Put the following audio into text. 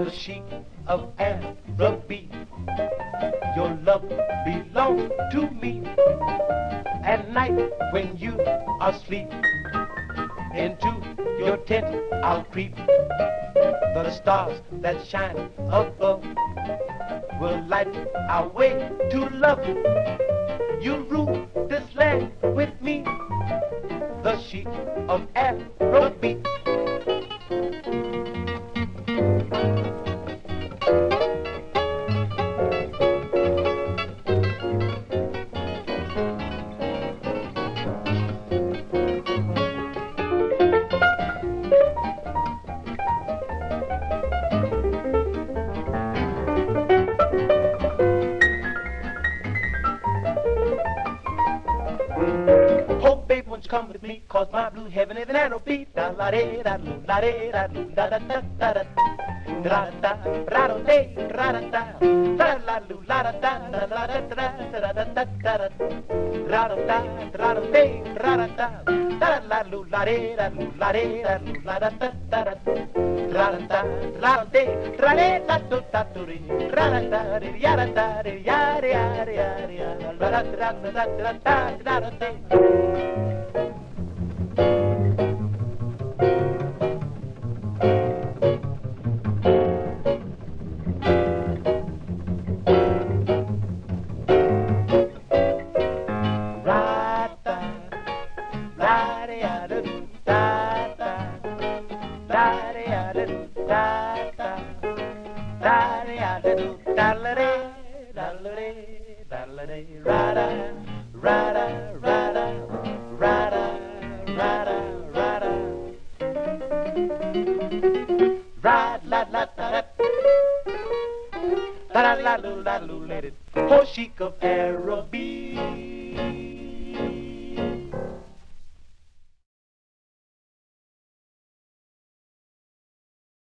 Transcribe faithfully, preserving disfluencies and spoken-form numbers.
the sheep of Araby. Your love belongs to me. At night when you are asleep, into your tent I'll creep. The stars that shine above will light our way to love. You rule this land with me, the sheep of Araby. Come with me, cause my blue heaven is an arrow beat. Da la de da lu la de da lu da da da da da da da da da de da da da da la lu la da da da la da da da da da da da da da da de da da da da la lu la de da lu la de da lu la da da da da da da da de da de da do da do de da da da de ya da da de ya de ya de ya de ya da da da da da da da de. Oh, sheik of Araby.